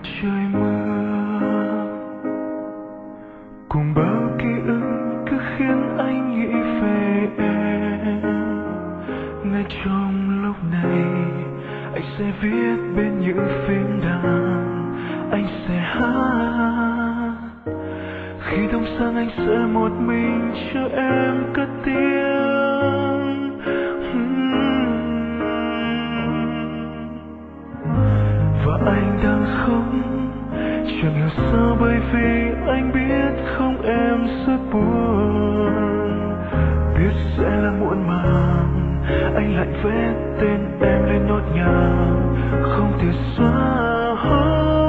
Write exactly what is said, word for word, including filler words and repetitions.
trời mưa cùng bao ký ức cứ khiến anh nghĩ về em. Ngay trong lúc này anh sẽ viết bên những phím đàn, anh sẽ hát. Khi đông sang anh sẽ một mình chờ em cất tiếng. Và anh đang khóc chẳng hiểu sao, bởi vì anh biết không em rất buồn. Biết sẽ là muộn màng, anh lại vẽ tên em lên nốt nhàng không thể xóa.